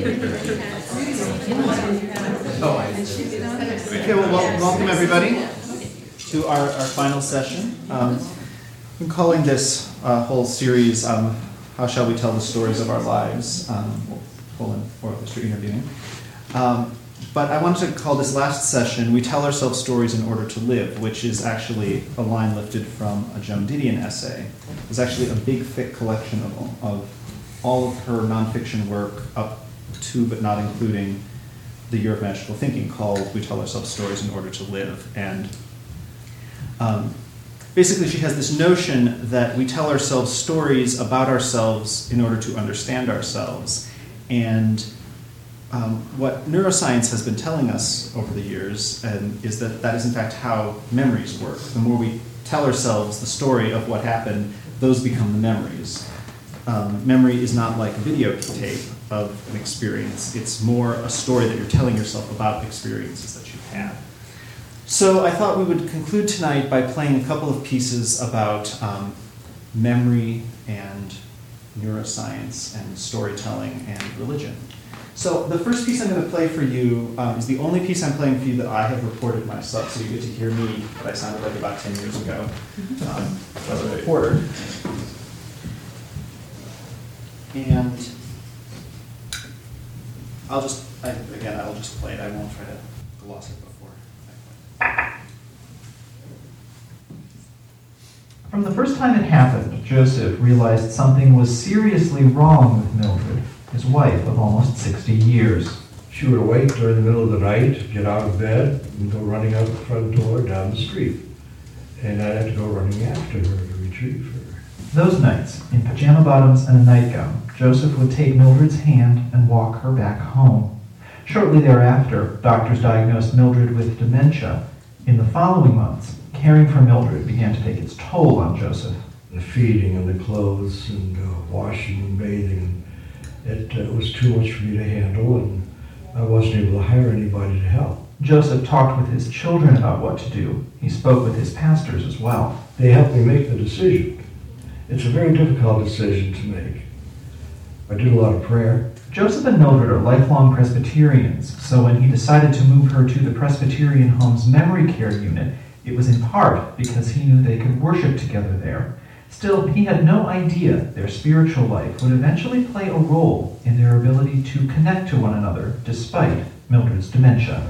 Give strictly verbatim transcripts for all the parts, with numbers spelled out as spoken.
Oh, I Okay, well, wel- welcome everybody to our, our final session. Um, I'm calling this uh, whole series, um, How Shall We Tell the Stories of Our Lives? Um, full and oral history interviewing. Um, but I wanted to call this last session, We Tell Ourselves Stories in Order to Live, which is actually a line lifted from a Joan Didion essay. It's actually a big, thick collection of, of all of her nonfiction work up to, but not including, the Year of Magical Thinking, called We Tell Ourselves Stories in Order to Live. And um, basically she has this notion that we tell ourselves stories about ourselves in order to understand ourselves. And um, what neuroscience has been telling us over the years um, is that that is in fact how memories work. The more we tell ourselves the story of what happened, those become the memories. Um, memory is not like a videotape of an experience. It's more a story that you're telling yourself about experiences that you've had. So I thought we would conclude tonight by playing a couple of pieces about um, memory and neuroscience and storytelling and religion. So the first piece I'm going to play for you um, is the only piece I'm playing for you that I have recorded myself, so you get to hear me, what I sounded like about ten years ago um, as a reporter. And I'll just, I, again, I'll just play it. I won't try to gloss it before I play. From the first time it happened, Joseph realized something was seriously wrong with Mildred, his wife of almost sixty years. She would awake during the middle of the night, get out of bed, and go running out the front door down the street. And I'd have to go running after her to retrieve her. Those nights, in pajama bottoms and a nightgown, Joseph would take Mildred's hand and walk her back home. Shortly thereafter, doctors diagnosed Mildred with dementia. In the following months, caring for Mildred began to take its toll on Joseph. The feeding and the clothes and uh, washing and bathing, it uh, was too much for me to handle, and I wasn't able to hire anybody to help. Joseph talked with his children about what to do. He spoke with his pastors as well. They helped me make the decision. It's a very difficult decision to make. I did a lot of prayer. Joseph and Mildred are lifelong Presbyterians, so when he decided to move her to the Presbyterian Home's memory care unit, it was in part because he knew they could worship together there. Still, he had no idea their spiritual life would eventually play a role in their ability to connect to one another despite Mildred's dementia.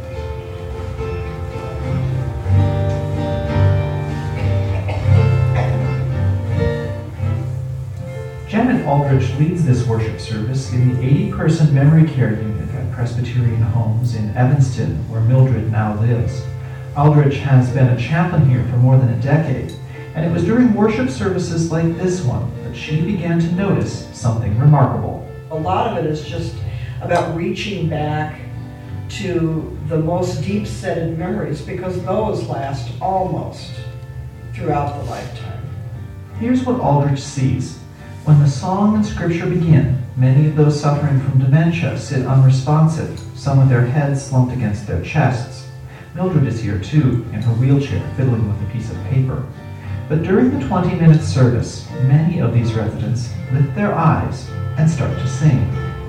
Janet Aldrich leads this worship service in the eighty-person memory care unit at Presbyterian Homes in Evanston, where Mildred now lives. Aldrich has been a chaplain here for more than a decade, and it was during worship services like this one that she began to notice something remarkable. A lot of it is just about reaching back to the most deep-seated memories, because those last almost throughout the lifetime. Here's what Aldrich sees. When the song and scripture begin, many of those suffering from dementia sit unresponsive, some with their heads slumped against their chests. Mildred is here too, in her wheelchair, fiddling with a piece of paper. But during the twenty-minute service, many of these residents lift their eyes and start to sing.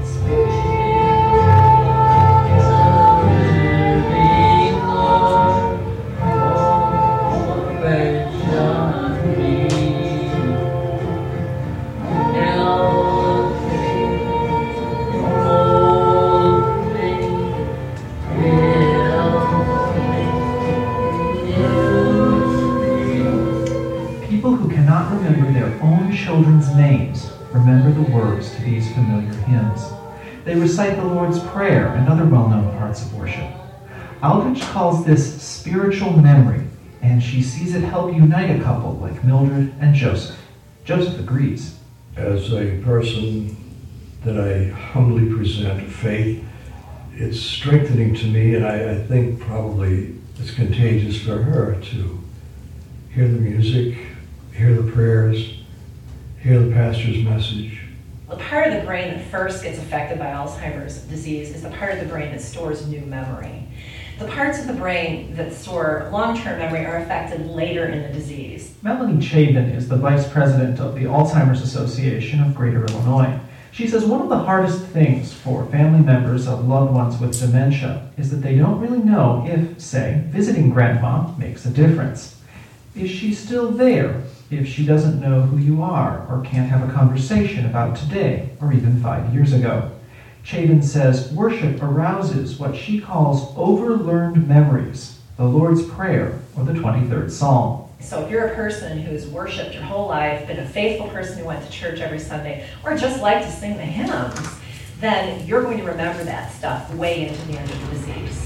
Children's names remember the words to these familiar hymns. They recite the Lord's Prayer and other well-known parts of worship. Aldrich calls this spiritual memory, and she sees it help unite a couple like Mildred and Joseph. Joseph agrees. As a person that I humbly present faith, it's strengthening to me, and I, I think probably it's contagious for her to hear the music, hear the prayers, hear the pastor's message. The part of the brain that first gets affected by Alzheimer's disease is the part of the brain that stores new memory. The parts of the brain that store long-term memory are affected later in the disease. Melanie Chabin is the vice president of the Alzheimer's Association of Greater Illinois. She says one of the hardest things for family members of loved ones with dementia is that they don't really know if, say, visiting grandma makes a difference. Is she still there if she doesn't know who you are or can't have a conversation about today or even five years ago? Chavin says worship arouses what she calls overlearned memories, the Lord's Prayer or the twenty-third Psalm. So if you're a person who's worshiped your whole life, been a faithful person who went to church every Sunday, or just like to sing the hymns, then you're going to remember that stuff way into the end of the disease.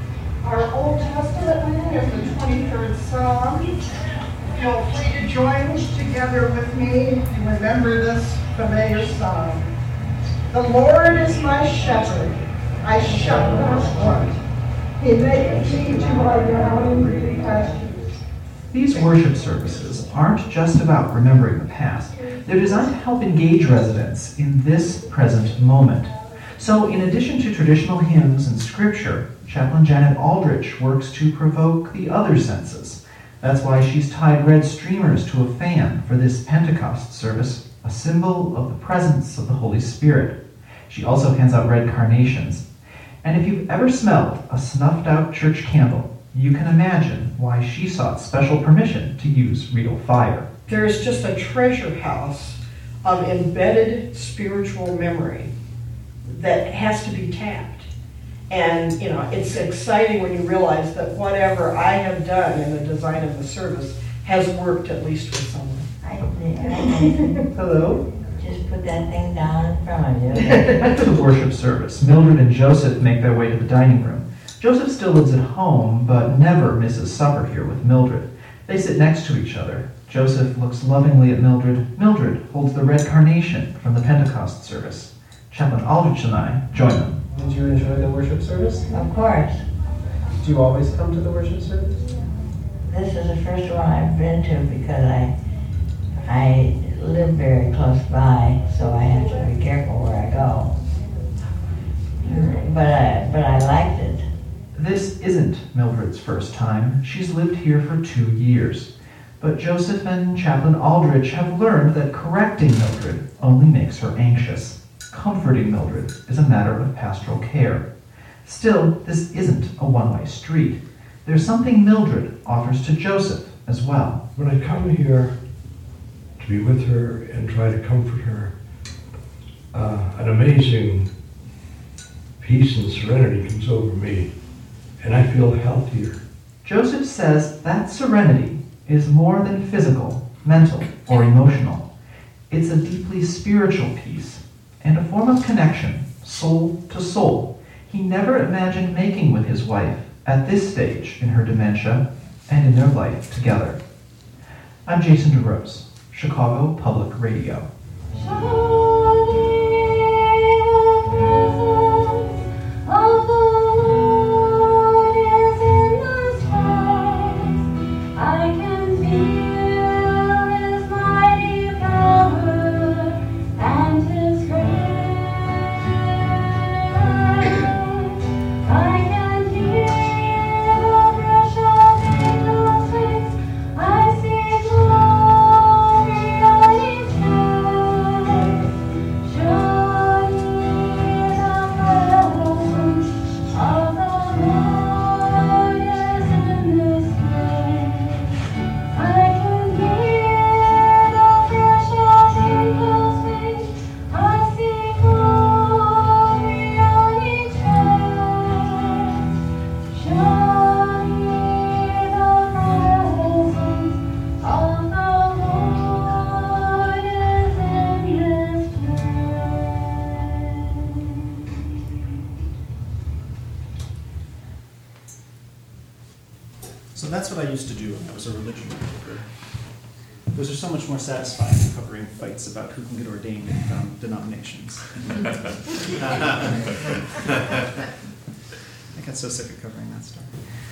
Our Old Testament reading is the twenty-third Psalm. Feel free to join together with me and remember this familiar psalm. The Lord is my shepherd, I shall not want. He maketh me to lie down in green pastures. These worship services aren't just about remembering the past. They're designed to help engage residents in this present moment. So in addition to traditional hymns and scripture, Chaplain Janet Aldrich works to provoke the other senses. That's why she's tied red streamers to a fan for this Pentecost service, a symbol of the presence of the Holy Spirit. She also hands out red carnations. And if you've ever smelled a snuffed out church candle, you can imagine why she sought special permission to use real fire. There is just a treasure house of embedded spiritual memory that has to be tapped. And, you know, it's exciting when you realize that whatever I have done in the design of the service has worked at least for someone. I think, I think, Hello? just put that thing down in front of you. After the worship service, Mildred and Joseph make their way to the dining room. Joseph still lives at home, but never misses supper here with Mildred. They sit next to each other. Joseph looks lovingly at Mildred. Mildred holds the red carnation from the Pentecost service. Chaplain Aldrich and I join them. Did you enjoy the worship service? Of course. Do you always come to the worship service? This is the first one I've been to because I I live very close by, so I have to be careful where I go. But I, but I liked it. This isn't Mildred's first time. She's lived here for two years. But Joseph and Chaplain Aldrich have learned that correcting Mildred only makes her anxious. Comforting Mildred is a matter of pastoral care. Still, this isn't a one-way street. There's something Mildred offers to Joseph as well. When I come here to be with her and try to comfort her, uh, an amazing peace and serenity comes over me, and I feel healthier. Joseph says that serenity is more than physical, mental, or emotional. It's a deeply spiritual peace and a form of connection, soul to soul, he never imagined making with his wife at this stage in her dementia and in their life together. I'm Jason DeRose, Chicago Public Radio. So that's what I used to do when I was a religion reporter. Those are so much more satisfying than covering fights about who can get ordained in um, denominations. I got so sick of covering that stuff.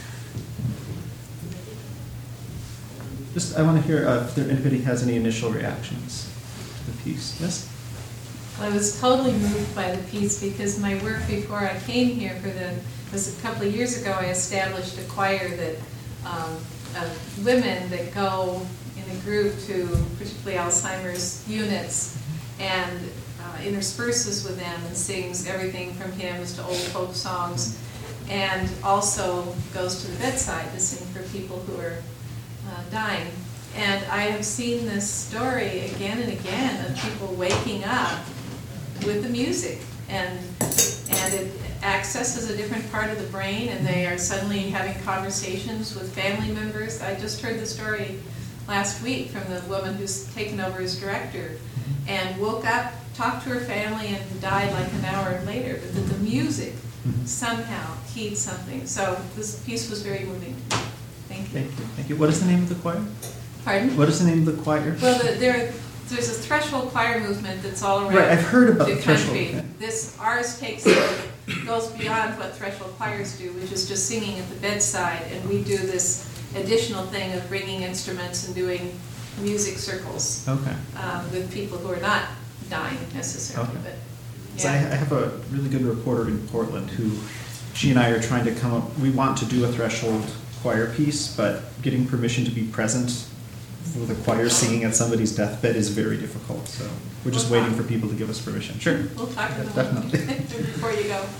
Just, I want to hear uh, if there, anybody has any initial reactions to the piece. Yes? I was totally moved by the piece because my work before I came here for the, was a couple of years ago, I established a choir that, um, of women that go in a group to particularly Alzheimer's units. And uh, intersperses with them and sings everything from hymns to old folk songs, and also goes to the bedside to sing for people who are uh, dying. And I have seen this story again and again of people waking up with the music, and and it accesses a different part of the brain, and they are suddenly having conversations with family members. I just heard the story last week from the woman who's taken over as director, and woke up, talked to her family, and died like an hour later. But that the music somehow keyed something. So this piece was very moving. Thank you. Thank you. Thank you. What is the name of the choir? Pardon? What is the name of the choir? Well, the, there, there's a threshold choir movement that's all around Right, I've heard about the the threshold, country. yeah. This, ours takes, it goes beyond what threshold choirs do, which is just singing at the bedside, and we do this additional thing of bringing instruments and doing music circles Okay. um, with people who are not dying necessarily, Okay. but, So I, I yeah. have a really good reporter in Portland who, she and I are trying to come up, we want to do a threshold choir piece, but getting permission to be present with a choir singing at somebody's deathbed is very difficult, so we're just waiting for people to give us permission. Sure. We'll talk to them Definitely. before you go.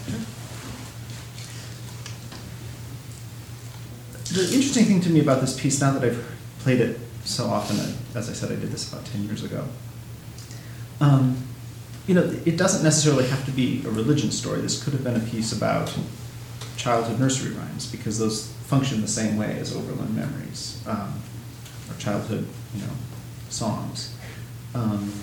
The interesting thing to me about this piece, now that I've played it so often, and as I said, I did this about ten years ago, um, you know, it doesn't necessarily have to be a religion story. This could have been a piece about childhood nursery rhymes, because those function the same way as Overland Memories, um, or childhood, you know, songs. Um,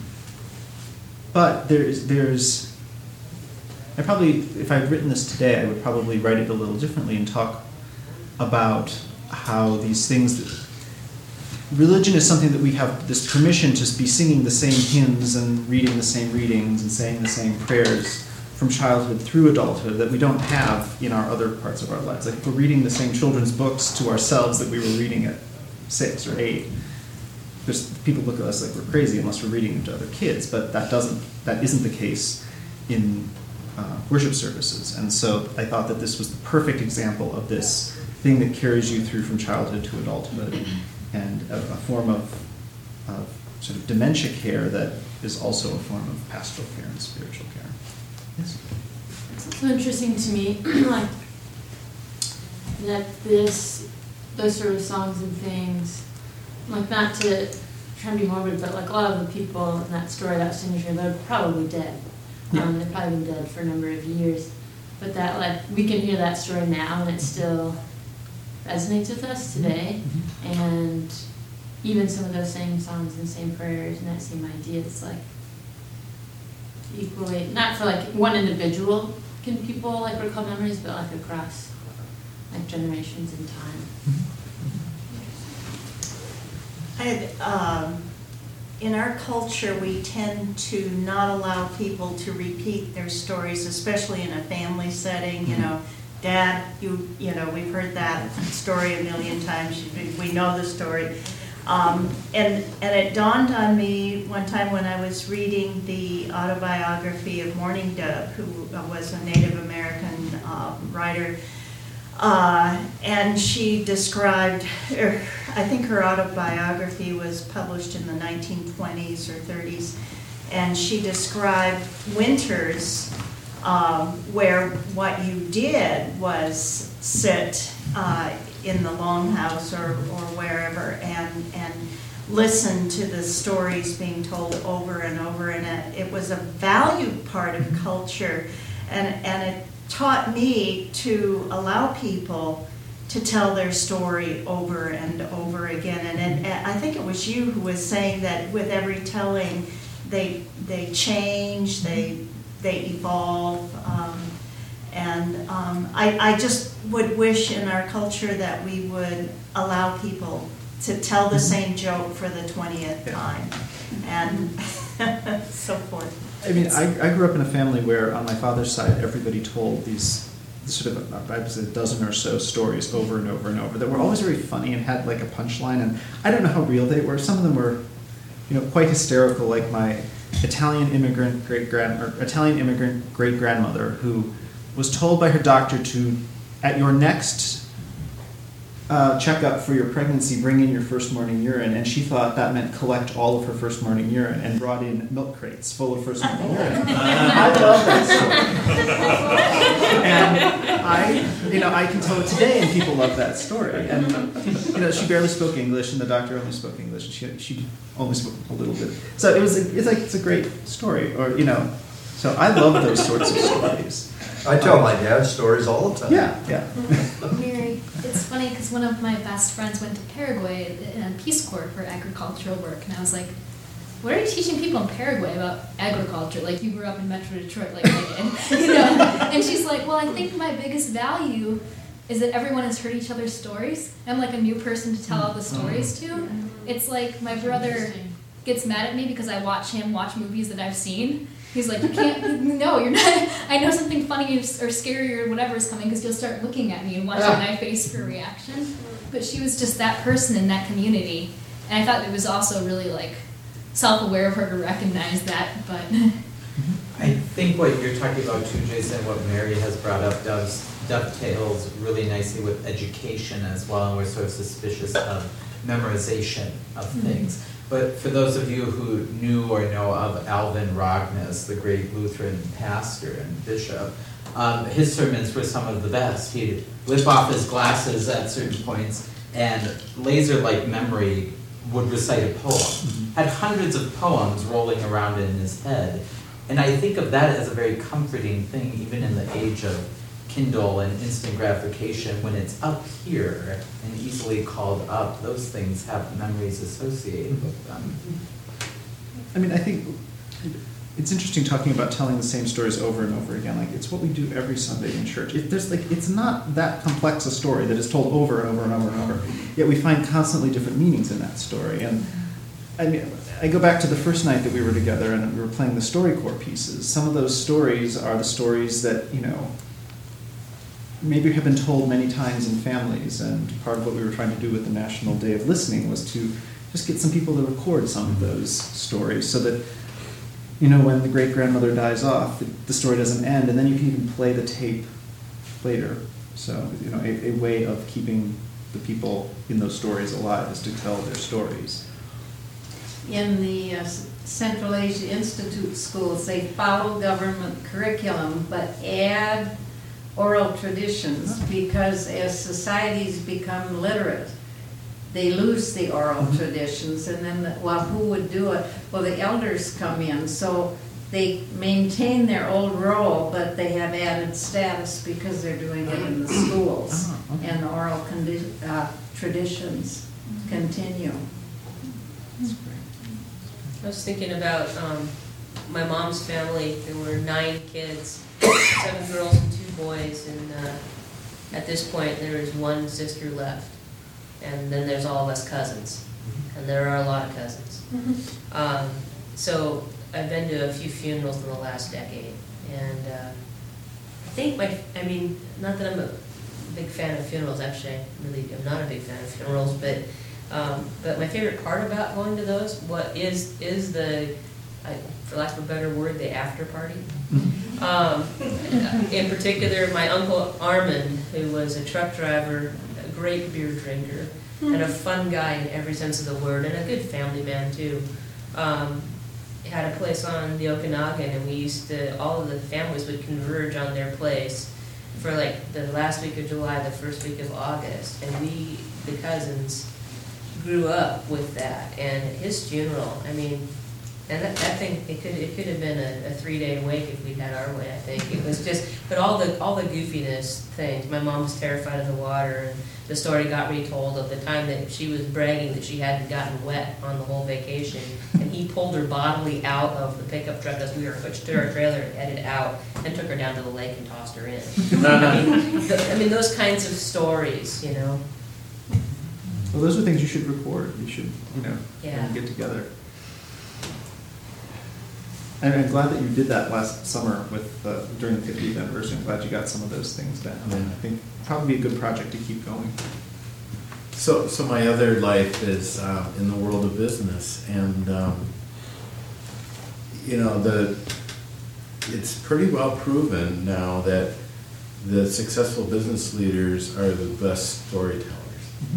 but there's, there's, I probably, if I'd written this today, I would probably write it a little differently and talk about how these things, that, religion is something that we have this permission to be singing the same hymns and reading the same readings and saying the same prayers from childhood through adulthood that we don't have in our other parts of our lives. Like if we're reading the same children's books to ourselves that we were reading at six or eight, there's, people look at us like we're crazy unless we're reading them to other kids, but that doesn't, that isn't the case in uh, worship services. And so I thought that this was the perfect example of this thing that carries you through from childhood to adulthood, and a, a form of, of sort of dementia care that is also a form of pastoral care and spiritual care. Yes? It's so interesting to me, like, that this, those sort of songs and things, like, not to try and be morbid, but like a lot of the people in that story, that signature, they're probably dead. Yeah. Um, they've probably been dead for a number of years. But that, like, we can hear that story now and it still resonates with us today. Mm-hmm. And even some of those same songs and same prayers and that same idea, it's like equally, not for like one individual can people like recall memories, but like across like generations in time. I had, um, in our culture, we tend to not allow people to repeat their stories, especially in a family setting. You know, Dad, you you know, we've heard that story a million times. We know the story. Um, and, and it dawned on me one time when I was reading the autobiography of Mourning Dove, who was a Native American uh, writer. Uh, and she described, er, I think her autobiography was published in the nineteen twenties or thirties, and she described winters um, where what you did was sit uh, in the longhouse or, or wherever and, and listen to the stories being told over and over, and it, it was a valued part of culture, and, and it taught me to allow people to tell their story over and over again. And, and, and I think it was you who was saying that with every telling, they they change, they they evolve, um, and um, I, I just would wish in our culture that we would allow people to tell the same joke for the twentieth time, and so forth. I mean, I, I grew up in a family where on my father's side, everybody told these sort of, I was a dozen or so stories over and over and over that were always very funny and had like a punchline, and I don't know how real they were. Some of them were, you know, quite hysterical, like my Italian immigrant great-grand, or Italian immigrant great-grandmother who was told by her doctor to, at your next uh, checkup for your pregnancy, bring in your first morning urine, and she thought that meant collect all of her first morning urine, and brought in milk crates full of first morning urine. I love that story. And I, you know, I can tell it today, and people love that story. And you know, she barely spoke English, and the doctor only spoke English, and she she only spoke a little bit. So it was, a, it's like it's a great story, or you know. So I love those sorts of stories. I tell my dad stories all the time. Yeah, yeah. Mary, it's funny because one of my best friends went to Paraguay in a Peace Corps for agricultural work, and I was like, what are you teaching people in Paraguay about agriculture? Like, you grew up in Metro Detroit like I did, you know? And she's like, well, I think my biggest value is that everyone has heard each other's stories. I'm like a new person to tell all the stories to. It's like my brother gets mad at me because I watch him watch movies that I've seen. He's like, you can't, no, you're not, I know something funny or scary or whatever is coming because you'll start looking at me and watching my face for a reaction. But she was just that person in that community. And I thought it was also really like self-aware of her to recognize that, but. I think what you're talking about too, Jason, what Mary has brought up does dovetails really nicely with education as well, and we're sort of suspicious of memorization of things. Mm-hmm. But for those of you who knew or know of Alvin Rogness, the great Lutheran pastor and bishop, um, his sermons were some of the best. He'd whip off his glasses at certain points, and laser-like memory would recite a poem. Mm-hmm. Had hundreds of poems rolling around in his head. And I think of that as a very comforting thing, even in the age of Kindle and instant gratification. When it's up here and easily called up, those things have memories associated with them. I mean, I think it's interesting talking about telling the same stories over and over again. Like, it's what we do every Sunday in church. It, there's like, it's not that complex a story that is told over and over and over and over. Yet we find constantly different meanings in that story. And I mean, I go back to the first night that we were together and we were playing the StoryCorps pieces. Some of those stories are the stories that, you know, maybe have been told many times in families, and part of what we were trying to do with the National Day of Listening was to just get some people to record some of those stories so that, you know, when the great-grandmother dies off, the, the story doesn't end, and then you can even play the tape later. So, you know, a, a way of keeping the people in those stories alive is to tell their stories. In the uh, Central Asia Institute schools, they follow government curriculum, but add oral traditions, because as societies become literate, they lose the oral mm-hmm. traditions, and then, the, well, who would do it? Well, the elders come in, so they maintain their old role, but they have added status because they're doing it in the schools, oh, okay. and the oral condi- uh, traditions mm-hmm. continue. That's great. I was thinking about um, my mom's family. There were nine kids, seven girls and two boys, and uh, at this point there is one sister left, and then there's all of us cousins, and there are a lot of cousins. Mm-hmm. um, so I've been to a few funerals in the last decade, and uh, I think my, I mean, not that I'm a big fan of funerals, actually I really am not a big fan of funerals, but um, but my favorite part about going to those what is is the, I, for lack of a better word, the after party. Um, in particular, my uncle Armand, who was a truck driver, a great beer drinker, and a fun guy in every sense of the word, and a good family man too. Um, had a place on the Okanagan, and we used to, all of the families would converge on their place for like the last week of July, the first week of August, and we, the cousins, grew up with that. And his funeral, I mean, and that, that thing, it could it could have been a, a three-day wake if we'd had our way, I think. It was just, but all the all the goofiness things. My mom was terrified of the water, and the story got retold of the time that she was bragging that she hadn't gotten wet on the whole vacation, and he pulled her bodily out of the pickup truck as we were hitched to our trailer and headed out, and took her down to the lake and tossed her in. I mean, the, I mean, those kinds of stories, you know. Well, those are things you should record. You should, you know, yeah. get together. And I'm glad that you did that last summer with uh, during the fiftieth anniversary. I'm glad you got some of those things down. And I think probably be a good project to keep going. So, so my other life is uh, in the world of business, and um, you know, the it's pretty well proven now that the successful business leaders are the best storytellers.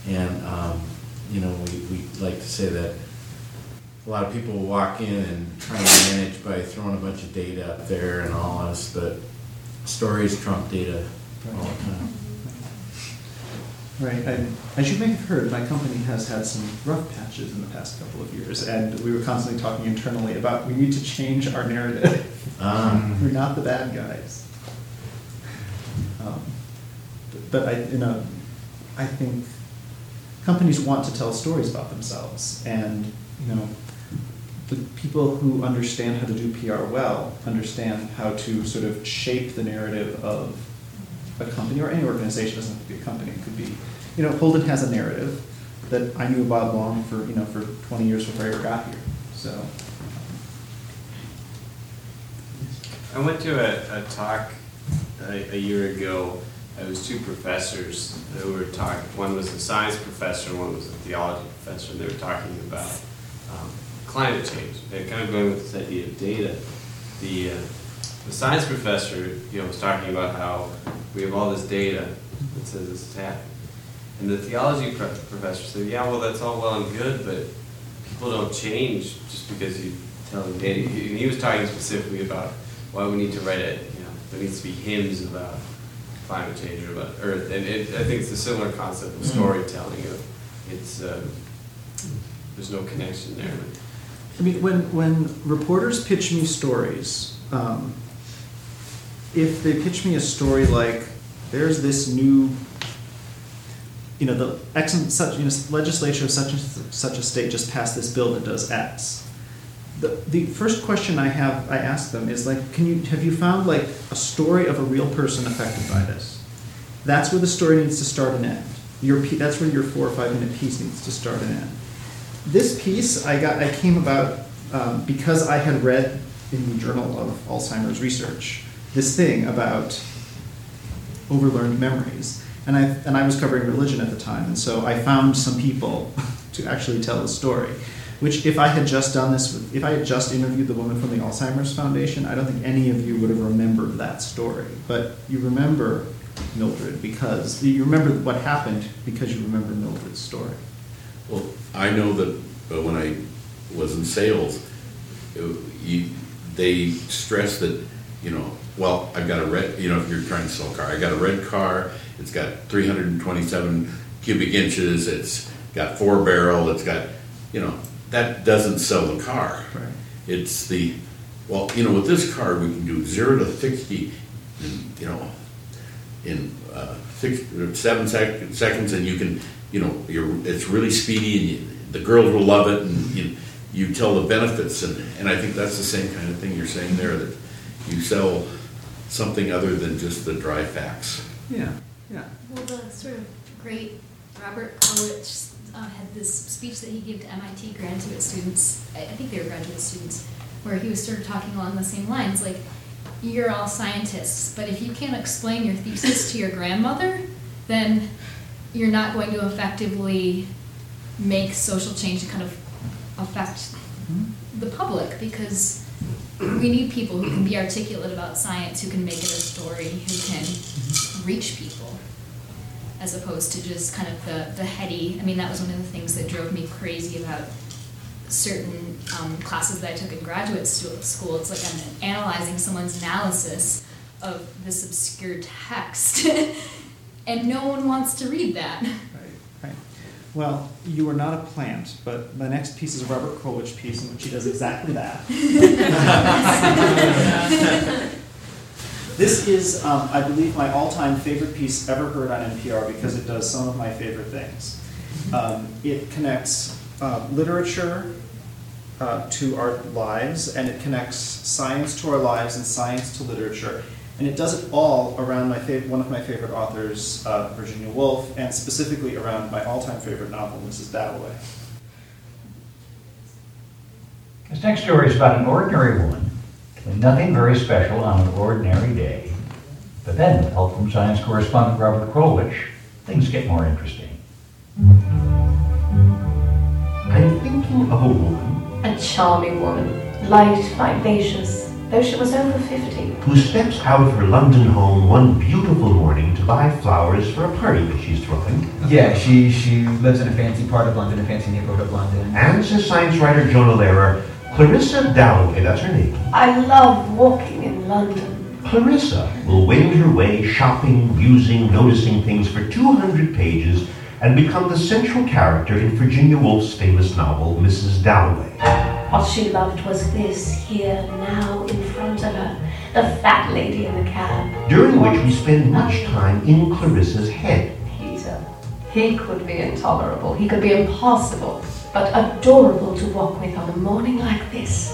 And, um, you know, we, we like to say that a lot of people walk in and try and manage by throwing a bunch of data up there and all this, but stories trump data all the time. Right, and as you may have heard, my company has had some rough patches in the past couple of years, and we were constantly talking internally about we need to change our narrative. Um. We're not the bad guys. Um, but I, you know, I think companies want to tell stories about themselves, and you know, the people who understand how to do P R well understand how to sort of shape the narrative of a company or any organization. It doesn't have to be a company. It could be, you know, Holden has a narrative that I knew about long for you know for twenty years before I ever got here. So. I went to a, a talk a, a year ago. It was two professors who were talking. One was a science professor, one was a theology professor, and they were talking about um, climate change. They're kind of going with this idea of data. The, uh, the science professor, you know, was talking about how we have all this data that says this is happening. And the theology pro professor said, yeah, well, that's all well and good, but people don't change just because you tell them data. And he was talking specifically about why we need to write it. You know, there needs to be hymns about climate change or about Earth. And it, I think it's a similar concept of storytelling. Of it's um, there's no connection there. I mean, when when reporters pitch me stories, um, if they pitch me a story like, "There's this new, you know, the X such you know legislature of such and such a state just passed this bill that does X." The, the first question I have, I ask them is like, can you, have you found like a story of a real person affected by this? That's where the story needs to start and end. Your, that's where your four or five minute piece needs to start and end. This piece I got, I came about um, because I had read in the Journal of Alzheimer's Research this thing about overlearned memories. And I, and I was covering religion at the time, and so I found some people to actually tell the story. Which, if I had just done this, with, if I had just interviewed the woman from the Alzheimer's Foundation, I don't think any of you would have remembered that story. But you remember Mildred because, you remember what happened because you remember Mildred's story. Well, I know that uh, when I was in sales, it, you, they stress that, you know, well, I've got a red, you know, if you're trying to sell a car, I got a red car, it's got three hundred twenty-seven cubic inches, it's got four barrel, it's got, you know, that doesn't sell the car. Right. It's the, well, you know, with this car we can do zero to sixty, in, you know, in uh, six, seven sec seconds, and you can, you know, you're, it's really speedy, and you, the girls will love it, and you, you tell the benefits, and, and I think that's the same kind of thing you're saying there, that you sell something other than just the dry facts. Yeah, yeah. Well, the sort of great Robert Krulwich Uh, had this speech that he gave to M I T graduate students, I, I think they were graduate students, where he was sort of talking along the same lines, like, you're all scientists, but if you can't explain your thesis to your grandmother, then you're not going to effectively make social change to kind of affect the public, because we need people who can be articulate about science, who can make it a story, who can reach people, as opposed to just kind of the, the heady. I mean, that was one of the things that drove me crazy about certain um, classes that I took in graduate school. It's like I'm analyzing someone's analysis of this obscure text, and no one wants to read that. Right, right. Well, you are not a plant, but the next piece is a Robert Krulwich piece in which he does exactly that. This is, um, I believe, my all-time favorite piece ever heard on N P R because it does some of my favorite things. Um, it connects uh, literature uh, to our lives, and it connects science to our lives and science to literature. And it does it all around my fav one of my favorite authors, uh, Virginia Woolf, and specifically around my all-time favorite novel, Missus Dalloway. This next story is about an ordinary woman doing nothing very special on an ordinary day. But then, with help from science correspondent Robert Krulwich, things get more interesting. I'm thinking of a woman. A charming woman, light, vivacious, though she was over fifty. Who steps out of her London home one beautiful morning to buy flowers for a party that she's throwing. Yeah, she she lives in a fancy part of London, a fancy neighborhood of London. And says science writer Jonah Lehrer, Clarissa Dalloway, that's her name. I love walking in London. Clarissa will wend her way shopping, musing, noticing things for two hundred pages and become the central character in Virginia Woolf's famous novel, Missus Dalloway. What she loved was this here, now, in front of her, the fat lady in the cab. During which we spend much time in Clarissa's head. Peter, he could be intolerable, he could be impossible, but adorable to walk with on a morning like this.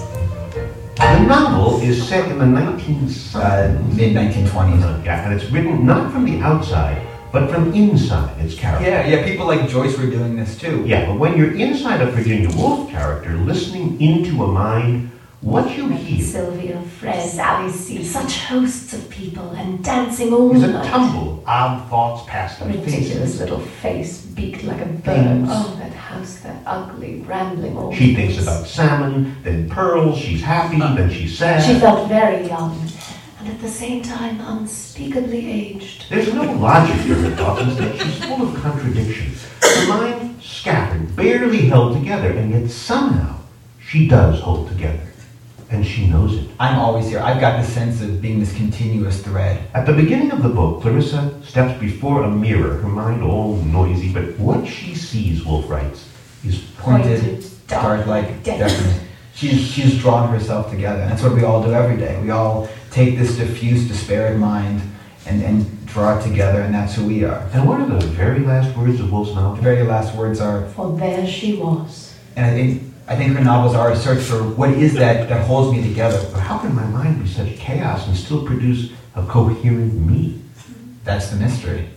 The novel is set in the nineteen uh, mid nineteen twenties. Yeah, and it's written not from the outside, but from inside its character. Yeah, yeah, people like Joyce were doing this too. Yeah, but when you're inside a Virginia Woolf character, listening into a mind, what you hear Sylvia, Fred, Sally C, such hosts of people and dancing all is a night. tumble of odd thoughts passing Ridiculous faces. little face, beaked like a bird. Things. Oh, that house, that ugly, rambling old She thinks place. about salmon, then pearls, she's happy, then she's sad. She felt very young, and at the same time unspeakably aged. There's no logic to her thoughts, instead she's full of contradiction. Her mind scattered, barely held together, and yet somehow she does hold together. And she knows it. I'm always here. I've got the sense of being this continuous thread. At the beginning of the book, Clarissa steps before a mirror, her mind all noisy, but what she sees, Woolf writes, is Pointed, Pointed, star-like, dead. definite. She's, she's drawn herself together, and that's what we all do every day. We all take this diffuse, despaired mind and, and draw it together, and that's who we are. And what are the very last words of Woolf's novel? The very last words are, For there she was. and I think I think her novels are a search for what is that that holds me together. But how can my mind be such chaos and still produce a coherent me? That's the mystery.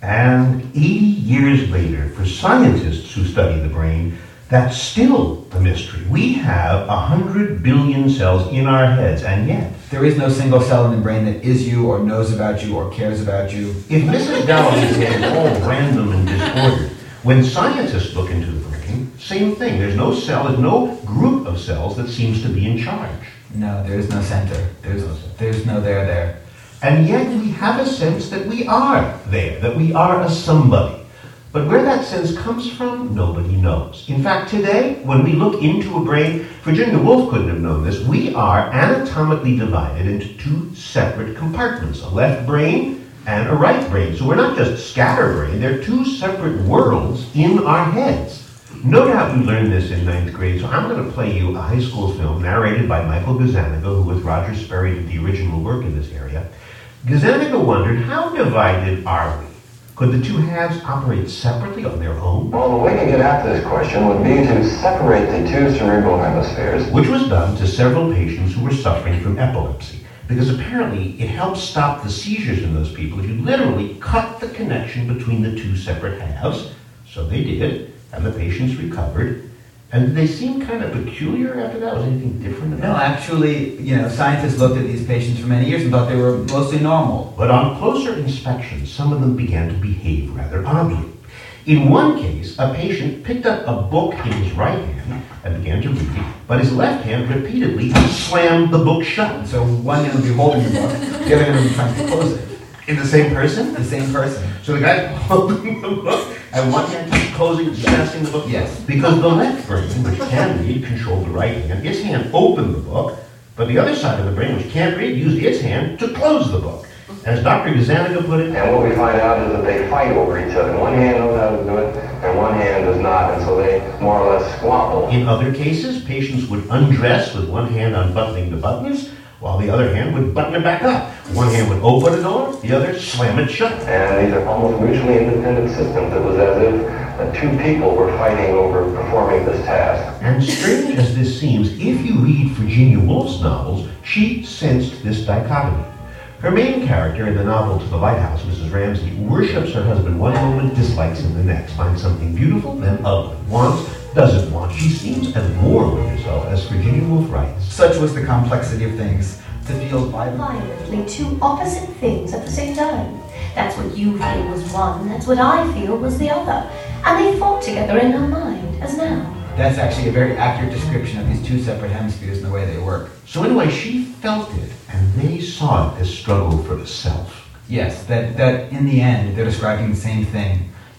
And eighty years later, for scientists who study the brain, that's still the mystery. We have a hundred billion cells in our heads, and yet There is no single cell in the brain that is you or knows about you or cares about you. if Missus Dalloway's head is all random and disordered, when scientists look into the brain, same thing. There's no cell, there's no group of cells that seems to be in charge. No, there is no center. There's there's no there there. And yet we have a sense that we are there, that we are a somebody. But where that sense comes from, nobody knows. In fact, today, when we look into a brain, Virginia Woolf couldn't have known this, we are anatomically divided into two separate compartments, a left brain and a right brain. So we're not just scatterbrained, they're two separate worlds in our heads. No doubt you learned this in ninth grade, so I'm going to play you a high school film narrated by Michael Gazzaniga, who with Roger Sperry did the original work in this area. Gazzaniga wondered, how divided are we? Could the two halves operate separately on their own? Well, the way to get at this question would be to separate the two cerebral hemispheres. Which was done to several patients who were suffering from epilepsy. Because apparently it helps stop the seizures in those people if you literally cut the connection between the two separate halves. So they did, and the patients recovered. And did they seem kind of peculiar after that? Was anything different about No, actually, you know, scientists looked at these patients for many years and thought they were mostly normal. But on closer inspection, some of them began to behave rather oddly. In one case, a patient picked up a book in his right hand and began to read it, but his left hand repeatedly slammed the book shut. So one hand would be holding the book, the other hand would be trying to close it. In the same person? The same person. So the guy holding the book, and one hand keeps closing and smashing the book? Yes. Because the left brain, which can read, controlled the right hand. Its hand opened the book, but the other side of the brain, which can't read, used its hand to close the book. As Doctor Gazzaniga put it, And what we find out is that they fight over each other. One hand knows how to do it, and one hand does not, and so they more or less squabble. in other cases, patients would undress with one hand unbuttoning the buttons, while the other hand would button it back up. One hand would open the door, the other slam it shut. And these are almost mutually independent systems. It was as if uh, two people were fighting over performing this task. And strange as this seems, if you read Virginia Woolf's novels, she sensed this dichotomy. Her main character in the novel To the Lighthouse, Missus Ramsay, worships her husband one moment, dislikes him the next, finds something beautiful, then ugly, wants, doesn't want. She seems at war with herself, as Virginia Woolf writes. Such was the complexity of things, to feel violent. Violently two opposite things at the same time. That's what you feel was one, that's what I feel was the other. And they fought together in her mind, as now. That's actually a very accurate description of these two separate hemispheres and the way they work. So anyway, she felt it, and they saw it as struggle for the self. Yes, that, that in the end, they're describing the same thing.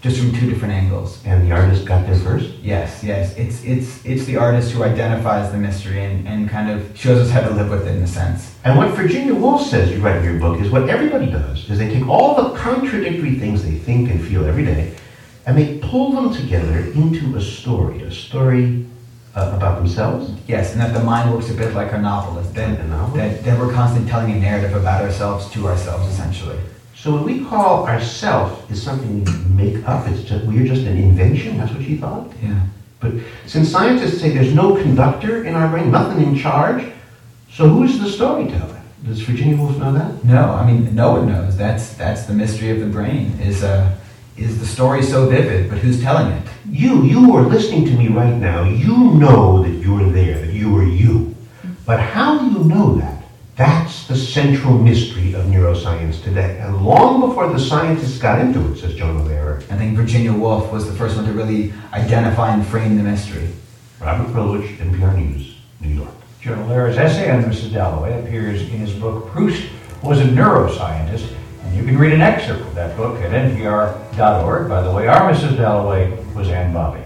just from two different angles. And the artist got there first? Yes, yes. It's it's it's the artist who identifies the mystery and, and kind of shows us how to live with it in a sense. And what Virginia Woolf says, you write in your book, is what everybody does, is they take all the contradictory things they think and feel every day, and they pull them together into a story, a story uh, about themselves. Yes, and that the mind works a bit like a novelist. That, a novel? that, that we're constantly telling a narrative about ourselves to ourselves, essentially. So when we call ourself is something we make up, it's just, we're just an invention, that's what she thought? Yeah. But since scientists say there's no conductor in our brain, nothing in charge, so who's the storyteller? Does Virginia Woolf know that? No, I mean, no one knows. That's that's the mystery of the brain, is uh, is the story so vivid, but who's telling it? You, you who are listening to me right now, you know that you're there, that you are you. But how do you know that? That's the central mystery of neuroscience today. And long before the scientists got into it, says Jonah Lehrer. I think Virginia Woolf was the first one to really identify and frame the mystery. Robert Krulwich, N P R News, New York. Jonah Lehrer's essay on Missus Dalloway appears in his book, Proust Was a Neuroscientist, and you can read an excerpt of that book at N P R dot org. By the way, our Missus Dalloway was Ann Bobby.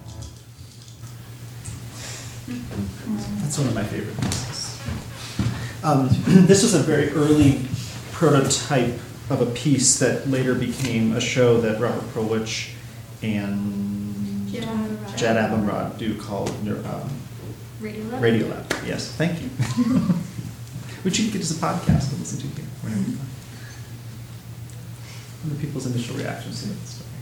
That's one of my favorite pieces. Um, this was a very early prototype of a piece that later became a show that Robert Krulwich and Jad Abumrad do called um, Radiolab. Radiolab. Yes, thank you. Which you can get as a podcast and listen to here whenever you want. What are people's initial reactions to the story?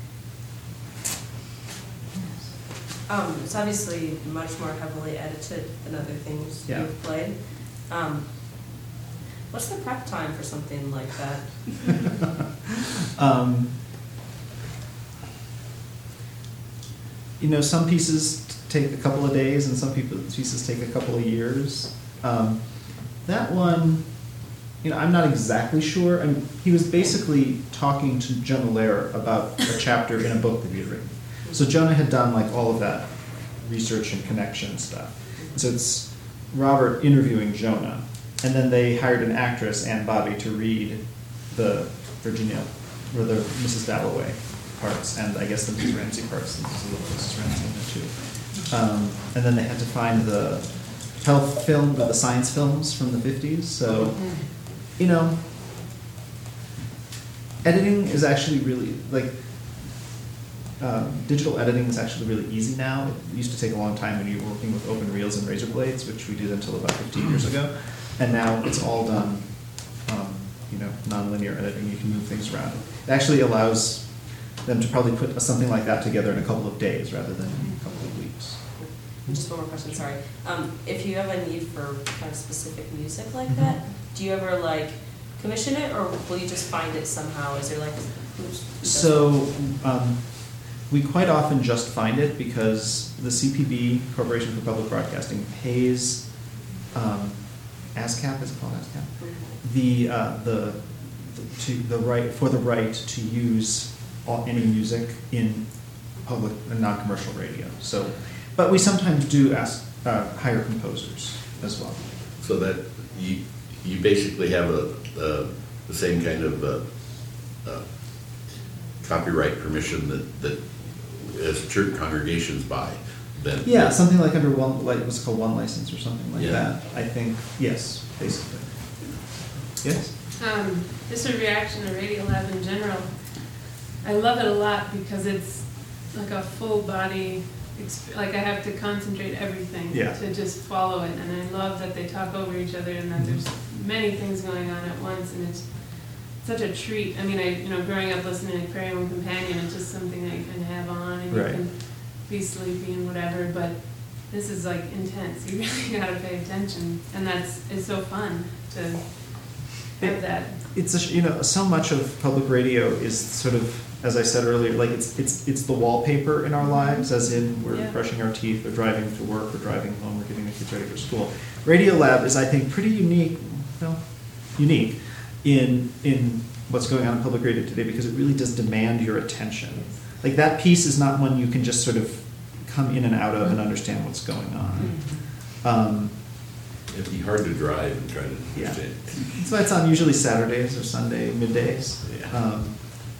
Um, it's obviously much more heavily edited than other things Yeah. you've played. Um, what's the prep time for something like that? um, you know, some pieces take a couple of days and some people, pieces take a couple of years. Um, that one, you know, I'm not exactly sure. I mean, he was basically talking to Jonah Lehrer about a chapter in a book that he had written. So Jonah had done like all of that research and connection stuff. So it's Robert interviewing Jonah, and then they hired an actress, Ann Bobby, to read the Virginia, or the Missus Dalloway parts, and I guess the Missus Ramsey parts, and there's a little Missus Ramsey in there too. Um, and then they had to find the health film, or the science films from the fifties. So, you know, editing is actually really, like, um, digital editing is actually really easy now. It used to take a long time when you were working with open reels and razor blades, which we did until about fifteen years ago. And now it's all done, um, you know, non-linear editing. You can move things around. It actually allows them to probably put something like that together in a couple of days rather than a couple of weeks. Just one more question, sorry. Um, if you have a need for kind of specific music like that, do you ever like commission it, or will you just find it somehow? Is there like who's, who does So um, we quite often just find it because the C P B, Corporation for Public Broadcasting, pays um, ASCAP, is it called ASCAP? The uh, the, the to the right for the right to use all, any music in public and non-commercial radio. So, but we sometimes do ask uh, hire composers as well. So that you you basically have a, a the same kind of uh, uh, copyright permission that that as church congregations buy. Then Yeah, something like under one, like what's called one license or something like Yeah. that. I think yes, basically. Yes. Um, just a reaction to Radiolab in general. I love it a lot because it's like a full body, exp- like I have to concentrate everything Yeah. to just follow it. And I love that they talk over each other and that there's many things going on at once, and it's such a treat. I mean, I you know, growing up listening to Prairie Home Companion, it's just something that you can have on and Right. you can be sleepy and whatever, but this is like intense. You really gotta pay attention, and that's, it's so fun to have that. It's a, sh- you know, so much of public radio is sort of, as I said earlier, like it's it's it's the wallpaper in our lives, as in we're Yeah. brushing our teeth, we're driving to work, we're driving home, we're getting the kids ready for school. Radiolab is, I think, pretty unique, well, unique in in what's going on in public radio today, because it really does demand your attention. Like that piece is not one you can just sort of come in and out of and understand what's going on. Um, it'd be hard to drive and try to Yeah. understand. That's why it's on usually Saturdays or Sunday middays. Yeah. Um,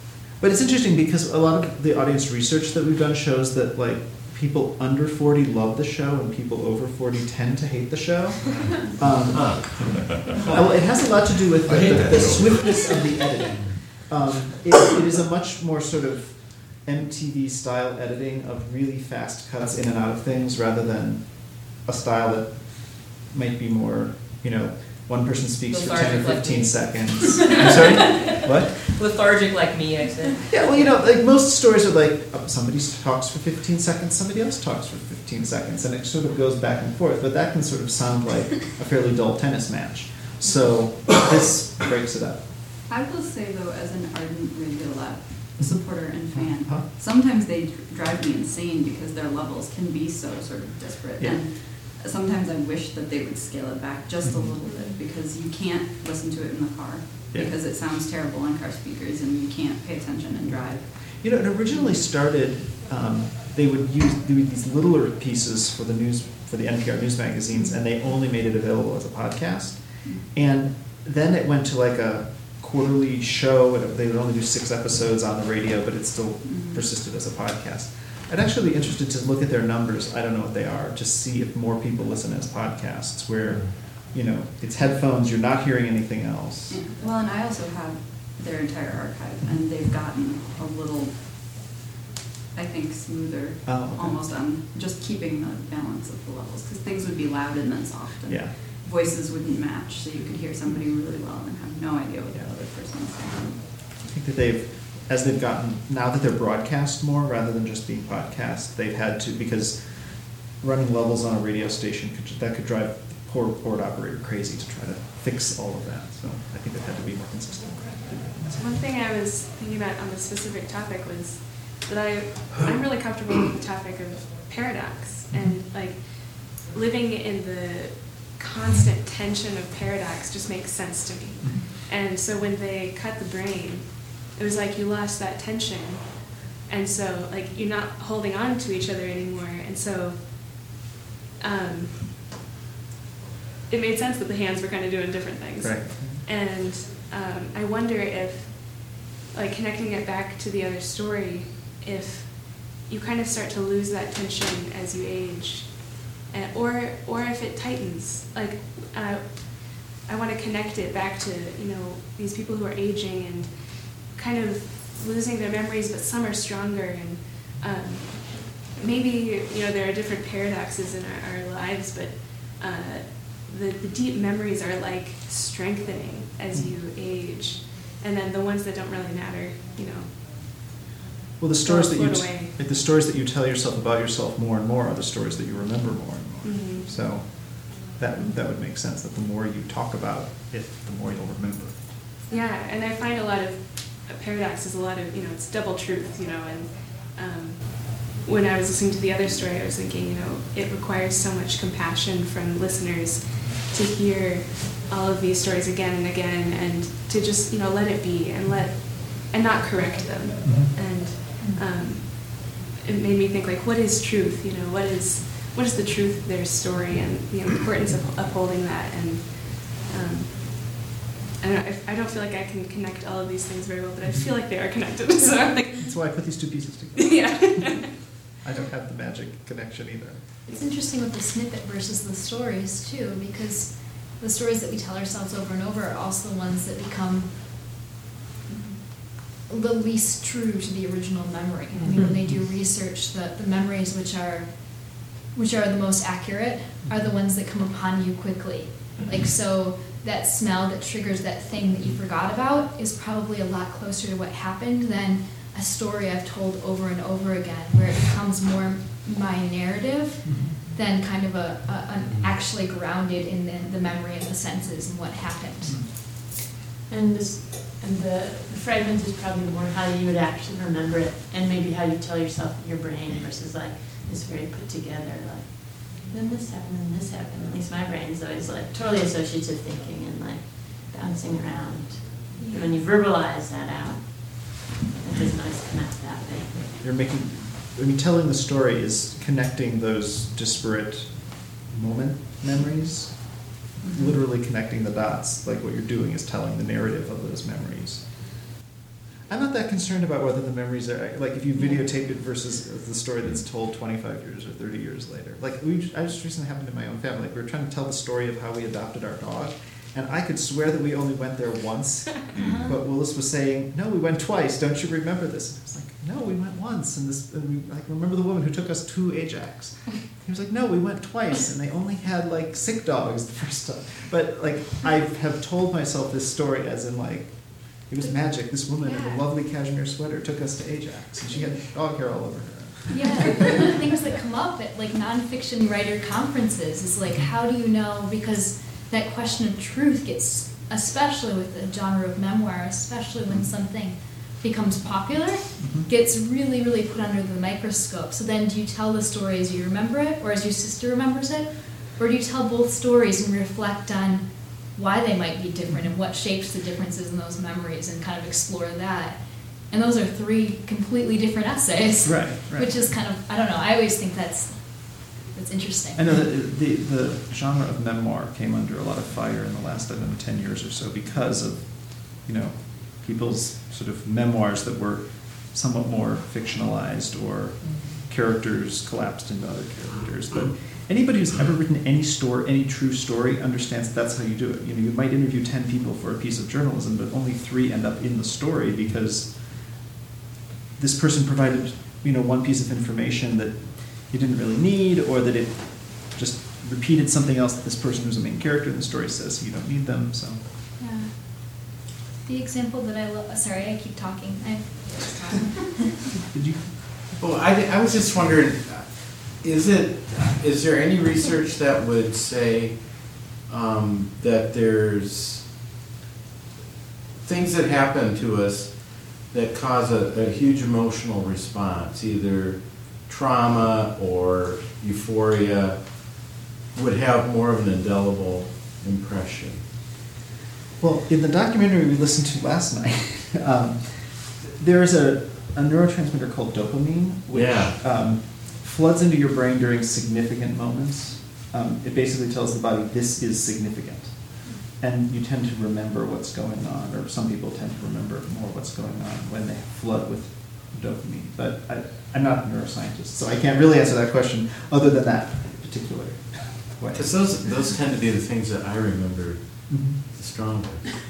But it's interesting because a lot of the audience research that we've done shows that like people under forty love the show and people over forty tend to hate the show. Um, well, it has a lot to do with the, the, the swiftness of the editing. Um, it, it is a much more sort of M T V style editing of really fast cuts in and out of things rather than a style that might be more, you know, one person speaks for ten or fifteen seconds. I'm sorry? What? Lethargic like me, I said. Yeah, well, you know, like most stories are like oh, somebody talks for fifteen seconds, somebody else talks for fifteen seconds, and it sort of goes back and forth. But that can sort of sound like a fairly dull tennis match. So this breaks it up. I will say though, as an ardent Radiolab supporter and fan, Huh? sometimes they drive me insane because their levels can be so sort of disparate. Yeah. And sometimes I wish that they would scale it back just Mm-hmm. a little bit because you can't listen to it in the car Yeah. because it sounds terrible on car speakers and you can't pay attention and drive. You know, it originally started. Um, they would use they would these littler pieces for the news for the N P R news magazines, and they only made it available as a podcast. And then it went to like a quarterly show, and they would only do six episodes on the radio, but it still persisted as a podcast. I'd actually be interested to look at their numbers. I don't know what they are, to see if more people listen as podcasts, where, you know, it's headphones, you're not hearing anything else. Yeah. Well, and I also have their entire archive, and they've gotten a little, I think, smoother, Oh, okay. almost on just keeping the balance of the levels, because things would be loud and then soft, and Yeah. voices wouldn't match, so you could hear somebody really well and have no idea what the other person was saying. I think that they've, as they've gotten, now that they're broadcast more rather than just being podcast, they've had to, because running levels on a radio station, could, that could drive the poor board operator crazy to try to fix all of that. So I think they've had to be more consistent. One thing I was thinking about on this specific topic was that I, I'm really comfortable with the topic of paradox and like living in the constant tension of paradox just makes sense to me. And so when they cut the brain, it was like you lost that tension. And so like you're not holding on to each other anymore. And so um, it made sense that the hands were kind of doing different things. Right. And um, I wonder if, like connecting it back to the other story, if you kind of start to lose that tension as you age, and, or or if it tightens. Like uh, I want to connect it back to, you know, these people who are aging and kind of losing their memories, but some are stronger, and um, maybe, you know, there are different paradoxes in our, our lives, but uh, the, the deep memories are like strengthening as you age, and then the ones that don't really matter, you know. Well, the stories that you float t- away. like the stories that you tell yourself about yourself more and more are the stories that you remember more and more. Mhm. So that that would make sense. That the more you talk about it, the more you'll remember. Yeah, and I find a lot of uh, paradox is a lot of, you know, it's double truth, you know, and um, when I was listening to the other story, I was thinking, you know, it requires so much compassion from listeners to hear all of these stories again and again, and to just, you know, let it be and let, and not correct them. And um, it made me think, like, what is truth? You know, what is what is the truth of their story, and the importance of upholding that. And um, I don't know, I, I don't feel like I can connect all of these things very well, but I feel like they are connected. So I'm like, That's why I put these two pieces together. yeah. I don't have the magic connection either. It's interesting with the snippet versus the stories too, because the stories that we tell ourselves over and over are also the ones that become the least true to the original memory. I mean, when they do research, the, the memories which are which are the most accurate are the ones that come upon you quickly. Like, so that smell that triggers that thing that you forgot about is probably a lot closer to what happened than a story I've told over and over again, where it becomes more my narrative than kind of a, a an actually grounded in the, the memory and the senses and what happened. And this, and the, the fragment is probably more how you would actually remember it, and maybe how you tell yourself in your brain versus like this very put together, like then this happened and this happened. At least my brain's always like totally associative thinking and like bouncing around. Yeah. When you verbalize that out, it doesn't always come out that way. You're making, I mean, telling the story is connecting those disparate moment memories, mm-hmm. literally connecting the dots. Like what you're doing is telling the narrative of those memories. I'm not that concerned about whether the memories are, like, if you videotape it versus the story that's told twenty-five years or thirty years later. Like, we, I just recently happened in my own family. Like, we were trying to tell the story of how we adopted our dog, and I could swear that we only went there once, but Willis was saying, no, we went twice, don't you remember this? And I was like, no, we went once, and this, and we, like, remember the woman who took us to Ajax? He was like, no, we went twice, and they only had, like, sick dogs the first time. But, like, I have told myself this story as in, like, it was magic. This woman in a lovely cashmere sweater took us to Ajax, and she had dog hair all over her. Yeah, one of the things that come up at like nonfiction writer conferences is like, how do you know? Because that question of truth gets, especially with the genre of memoir, especially when something becomes popular, gets really, really put under the microscope. So then do you tell the story as you remember it, or as your sister remembers it? Or do you tell both stories and reflect on why they might be different and what shapes the differences in those memories and kind of explore that? And those are three completely different essays. Right, right. Which is kind of, I don't know, I always think that's that's interesting. I know that the, the genre of memoir came under a lot of fire in the last, I don't know, ten years or so because of, you know, people's sort of memoirs that were somewhat more fictionalized or characters collapsed into other characters. But anybody who's ever written any story, any true story, understands that that's how you do it. You know, you might interview ten people for a piece of journalism, but only three end up in the story because this person provided, you know, one piece of information that you didn't really need, or that it just repeated something else that this person who's the main character in the story says, so you don't need them. So. Yeah. The example that I love. Sorry, I keep talking. I. Did you? Well, I, I was just wondering, is it, is there any research that would say um, that there's things that happen to us that cause a, a huge emotional response, either trauma or euphoria, would have more of an indelible impression? Well, in the documentary we listened to last night, um, there's a, a neurotransmitter called dopamine, which Yeah. um, floods into your brain during significant moments. Um, it basically tells the body, this is significant. And you tend to remember what's going on, or some people tend to remember more what's going on when they flood with dopamine. But I, I'm not a neuroscientist, so I can't really answer that question other than that particular way. Because those, those tend to be the things that I remember Mhm. the strongest.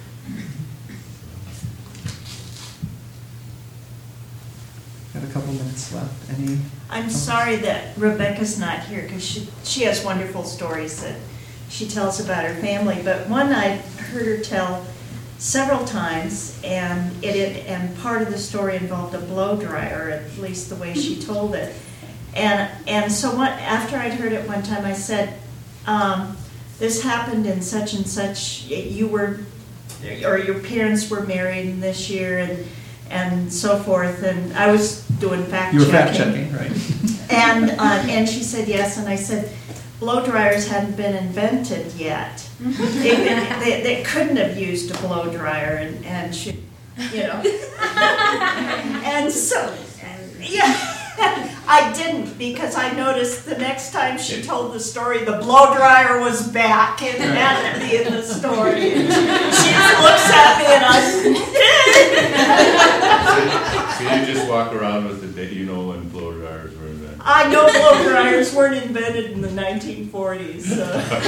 Got a couple minutes left. Any? I'm sorry that Rebecca's not here because she, she has wonderful stories that she tells about her family, but one I've heard her tell several times, and it, it and part of the story involved a blow dryer, at least the way she told it. And and so what, after I'd heard it one time, I said, um, this happened in such and such, you were, or your parents were married in this year, and and so forth, and I was doing fact checking. You were fact checking, right? And uh, and she said yes, and I said, blow dryers hadn't been invented yet. they, they, they couldn't have used a blow dryer, and, and she, you know. And so, yeah, I didn't, because I noticed the next time she told the story, the blow dryer was back and it had to be in the story. And she, she looks at me and I, So you just walk around with the day, you know when blow dryers were invented. I know blow dryers weren't invented in the nineteen forties. So.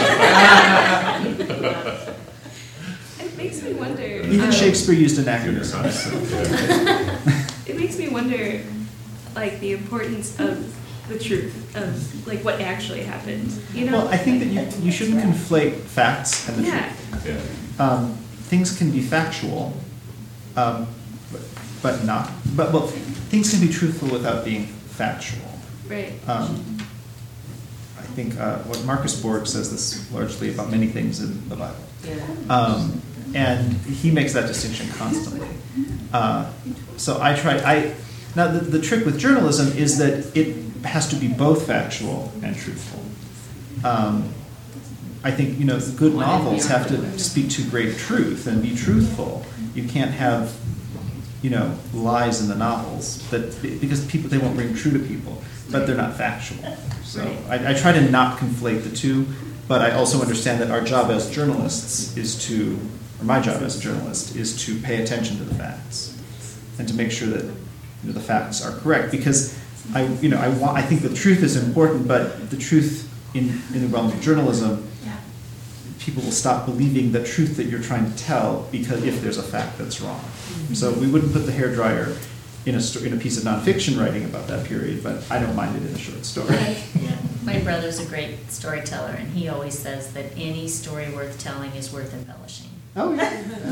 It makes me wonder. Even um, Shakespeare used anachronisms. It makes me wonder, like, the importance of the truth of like what actually happened. You know. Well, I think that you, you shouldn't conflate facts and the Yeah. truth. Um, things can be factual, um, but, but not. But well, things can be truthful without being factual. Right. Um, I think uh, what Marcus Borg says this largely about many things in the Bible. Yeah. Um, and he makes that distinction constantly. Uh, so I try. I now the, the trick with journalism is that it has to be both factual and truthful. Um, I think you know good novels have to speak to great truth and be truthful. You can't have you know lies in the novels that because people they won't ring true to people, but they're not factual. So I, I try to not conflate the two, but I also understand that our job as journalists is to, or my job as a journalist is to pay attention to the facts. and to make sure that, you know, the facts are correct. Because I, you know, I want, I think the truth is important, but the truth in, in the realm of journalism, people will stop believing the truth that you're trying to tell because if there's a fact that's wrong. So we wouldn't put the hairdryer in a sto- in a piece of nonfiction writing about that period, but I don't mind it in a short story. Yeah. My brother's a great storyteller, and he always says that any story worth telling is worth embellishing. Oh, yeah.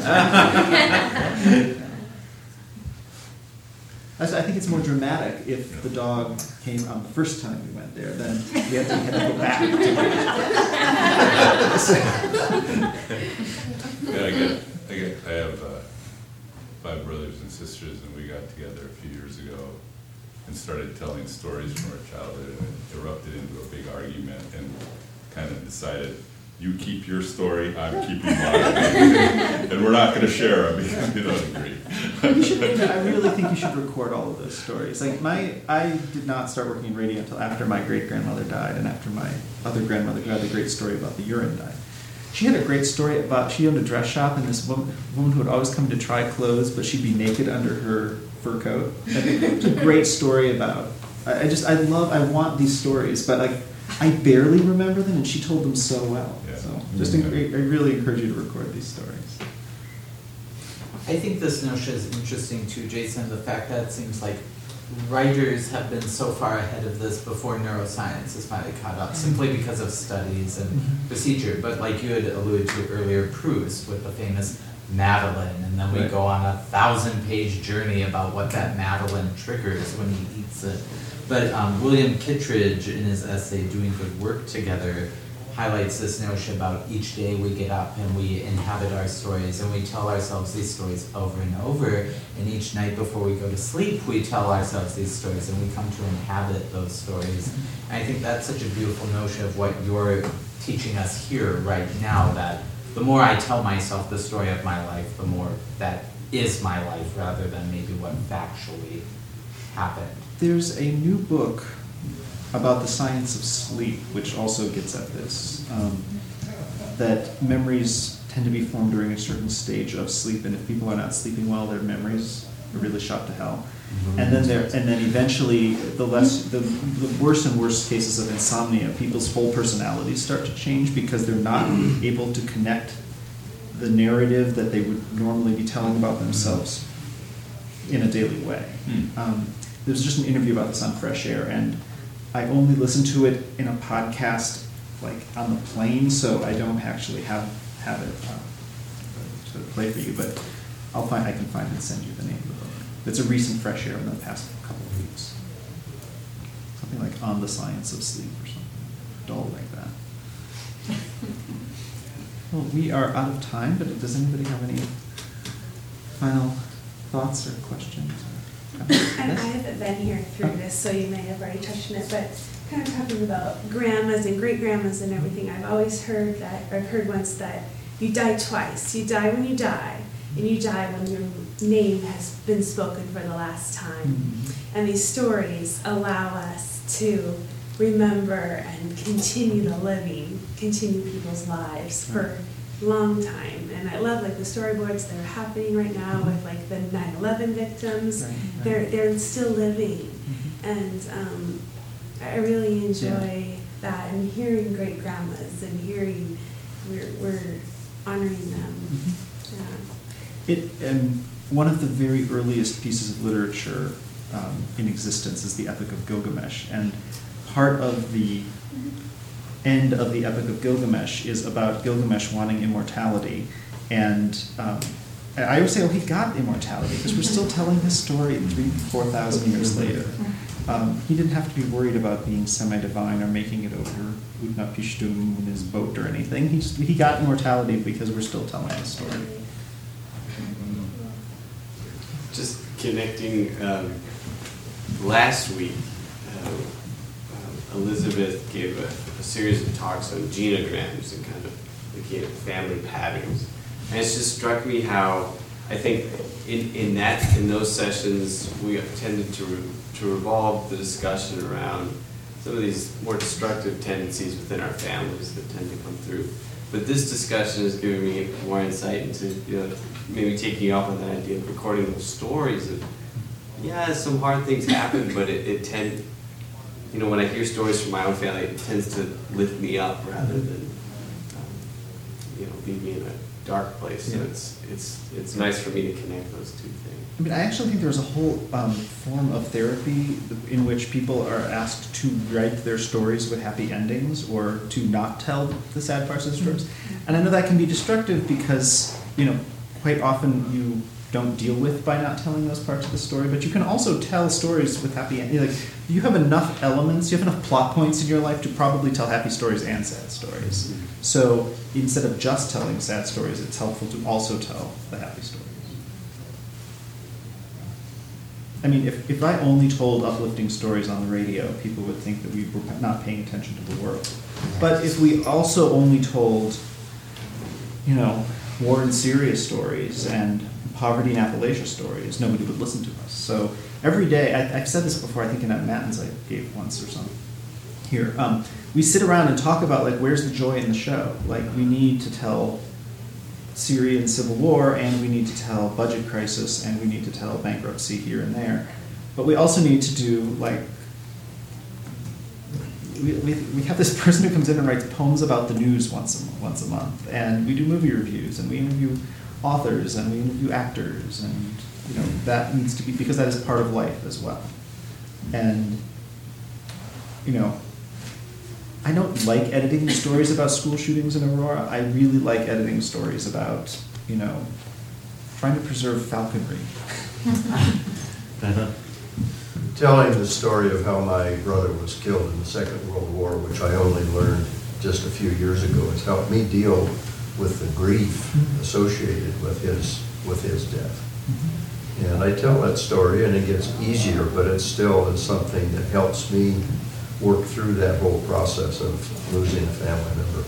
I think it's more dramatic if the dog came on the first time we went there, then we had to, we had to go back. Yeah, I get, I get, I have uh, five brothers and sisters, and we got together a few years ago and started telling stories from our childhood, and it erupted into a big argument, and kind of decided, you keep your story, I'm keeping mine, and we're not going to share them because we don't agree. You should, I really think you should record all of those stories. Like my, I did not start working in radio until after my great grandmother died, and after my other grandmother, who had the great story about the urine, died. She had a great story about, she owned a dress shop, and this woman, woman who would always come to try clothes, but she'd be naked under her fur coat. And it was a great story about, I, I just, I love, I want these stories, but like, I barely remember them, and she told them so well. Yeah. So just, I really encourage you to record these stories. I think this notion is interesting too, Jason, the fact that it seems like writers have been so far ahead of this before neuroscience has finally caught up, simply because of studies and procedure. But like you had alluded to earlier, Proust with the famous Madeleine, and then we Right. go on a thousand-page journey about what that Madeleine triggers when he eats it. But um, William Kittredge, in his essay Doing Good Work Together, highlights this notion about each day we get up and we inhabit our stories, and we tell ourselves these stories over and over, and each night before we go to sleep we tell ourselves these stories, and we come to inhabit those stories. And I think that's such a beautiful notion of what you're teaching us here right now, that the more I tell myself the story of my life, the more that is my life rather than maybe what factually happened. There's a new book about the science of sleep, which also gets at this, um, that memories tend to be formed during a certain stage of sleep, and if people are not sleeping well, their memories are really shot to hell. Mm-hmm. And then there, and then eventually, the less, the, the worse and worse cases of insomnia, people's whole personalities start to change because they're not able to connect the narrative that they would normally be telling about themselves in a daily way. Mm. Um, there was just an interview about this on Fresh Air, and I only listened to it in a podcast, like on the plane, so I don't actually have have it uh, to play for you. But I'll find I can find and send you the name of the book. It's a recent Fresh Air in the past couple of weeks. Something like On the Science of Sleep or something dull like that. Well, we are out of time, but does anybody have any final thoughts or questions? And I haven't been here through this, so you may have already touched on it, but kind of talking about grandmas and great grandmas and everything, I've always heard that, or I've heard once that you die twice. You die when you die, and you die when your name has been spoken for the last time. Mm-hmm. And these stories allow us to remember and continue the living, continue people's lives for a long time. And I love like the storyboards that are happening right now with like the nine eleven victims. Right, right. They're they're still living. Mm-hmm. And um, I really enjoy yeah. that, and hearing great grandmas and hearing we're we're honoring them. Mm-hmm. Yeah. It and one of the very earliest pieces of literature um, in existence is the Epic of Gilgamesh, and part of the end of the Epic of Gilgamesh is about Gilgamesh wanting immortality, and um, I always say, oh, he got immortality because we're still telling his story three, four thousand years later. Um, he didn't have to be worried about being semi-divine or making it over Utnapishtim in his boat or anything. He just, he got immortality because we're still telling the story. Just connecting, um, last week, uh, uh, Elizabeth gave a, a series of talks on genograms and kind of looking at family patterns. And it's just struck me how I think in, in that in those sessions we tended to re, to revolve the discussion around some of these more destructive tendencies within our families that tend to come through. But this discussion has given me more insight into, you know, maybe taking you up on that idea of recording those stories of, yeah, some hard things happen, but it, it tend, you know, when I hear stories from my own family, it tends to lift me up rather than, um, you know, leave me in a dark place. So Yeah. it's it's it's nice for me to connect those two things. I mean, I actually think there's a whole um, form of therapy in which people are asked to write their stories with happy endings or to not tell the sad parts of the stories. And I know that can be destructive because, you know, quite often you don't deal with by not telling those parts of the story, but you can also tell stories with happy endings. Like, you have enough elements, you have enough plot points in your life to probably tell happy stories and sad stories. So instead of just telling sad stories, it's helpful to also tell the happy stories. I mean, if, if I only told uplifting stories on the radio, people would think that we were not paying attention to the world. But if we also only told, you know, war and Syria stories and poverty in Appalachia stories, nobody would listen to us. So every day, I, I've said this before, I think in that Matins I gave once or something here, um, we sit around and talk about, like, where's the joy in the show? Like, we need to tell Syrian civil war, and we need to tell budget crisis, and we need to tell bankruptcy here and there. But we also need to do, like, we, we, we have this person who comes in and writes poems about the news once a, once a month, and we do movie reviews, and we interview authors, and we interview actors, and, you know, that needs to be, because that is part of life as well. And, you know, I don't like editing stories about school shootings in Aurora. I really like editing stories about, you know, trying to preserve falconry. Telling the story of how my brother was killed in the Second World War, which I only learned just a few years ago, has helped me deal with the grief associated with his with his death. And I tell that story, and it gets easier, but it still is something that helps me work through that whole process of losing a family member.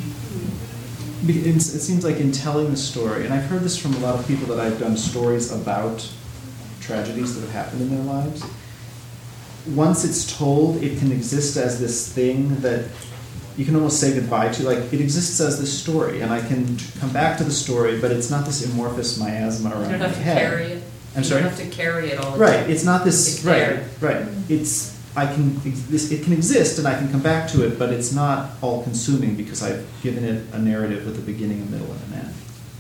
It seems like in telling the story, and I've heard this from a lot of people that I've done stories about tragedies that have happened in their lives, once it's told, it can exist as this thing that you can almost say goodbye to. Like, it exists as this story, and I can come back to the story, but it's not this amorphous miasma around my head. You don't have to carry it. I'm sorry? You don't have to carry it all the Right, time. it's not this, It's right, there. right. It's, I can, this, it can exist and I can come back to it, but it's not all consuming because I've given it a narrative with a beginning, a middle, and an end.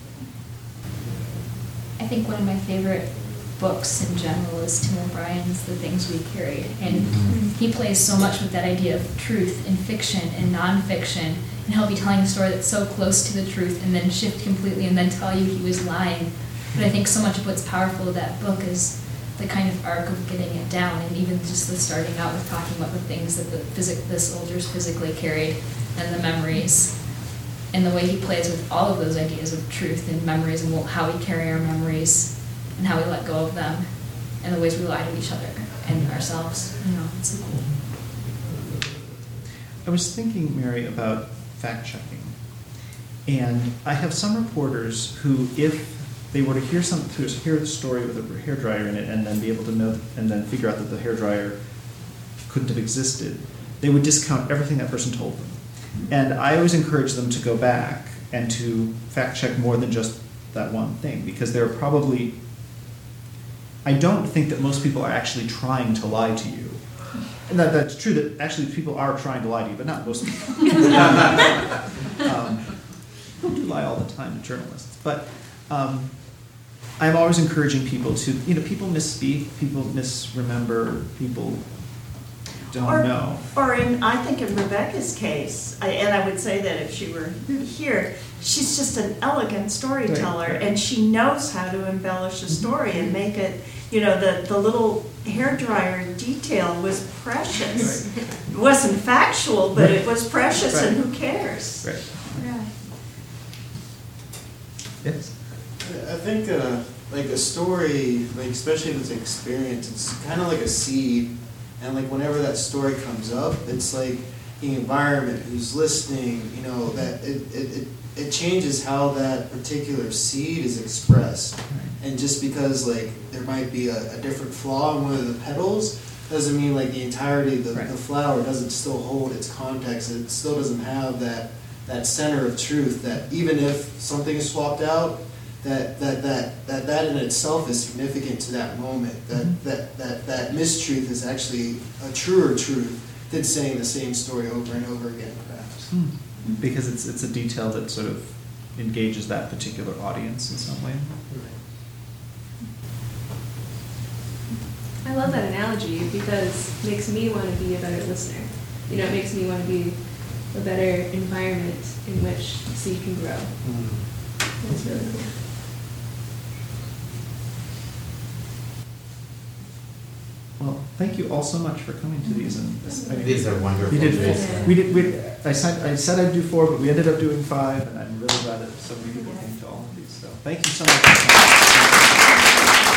I think one of my favorite books in general is Tim O'Brien's The Things We Carry. And he plays so much with that idea of truth in fiction and nonfiction. And he'll be telling a story that's so close to the truth and then shift completely and then tell you he was lying. But I think so much of what's powerful of that book is the kind of arc of getting it down, and even just the starting out with talking about the things that the, physic- the soldiers physically carried and the memories. And the way he plays with all of those ideas of truth and memories and how we carry our memories and how we let go of them and the ways we lie to each other and ourselves. You know, it's so cool. I was thinking, Mary, about fact-checking. And I have some reporters who, if they were to hear some, to hear the story with a hairdryer in it and then be able to know, and then figure out that the hairdryer couldn't have existed, they would discount everything that person told them. And I always encourage them to go back and to fact check more than just that one thing, because they're probably, I don't think that most people are actually trying to lie to you. And that, that's true that actually people are trying to lie to you, but not most people. um, people do lie all the time to journalists. But um, I'm always encouraging people to, you know, people misspeak, people misremember, people don't or, know. Or in, I think in Rebecca's case, I, and I would say that if she were here, she's just an elegant storyteller, right, right. and she knows how to embellish a story and make it, you know, the, the little hairdryer detail was precious. Right. It wasn't factual, but Right. it was precious, Right. and who cares? Right. Right. Yes. I think uh, like a story, like especially if it's an experience, it's kind of like a seed, and like whenever that story comes up, it's like the environment, who's listening, you know, that it it, it, it changes how that particular seed is expressed. And just because like there might be a, a different flaw in one of the petals doesn't mean like the entirety of the, Right. the flower doesn't still hold its context. It still doesn't have that that center of truth, that even if something is swapped out, that that that that, that in itself is significant to that moment. That, Mm-hmm. that that that mistruth is actually a truer truth than saying the same story over and over again, perhaps. Hmm. Because it's it's a detail that sort of engages that particular audience in some way. I love that analogy because it makes me want to be a better listener. You know, it makes me want to be a better environment in which seed can grow. That's really cool. Well, thank you all so much for coming to these. And this, I mean, These are wonderful. We did. Yeah. We did. We, I said I said I'd do four, but we ended up doing five, and I'm really glad that so many people came to all of these. So thank you so much.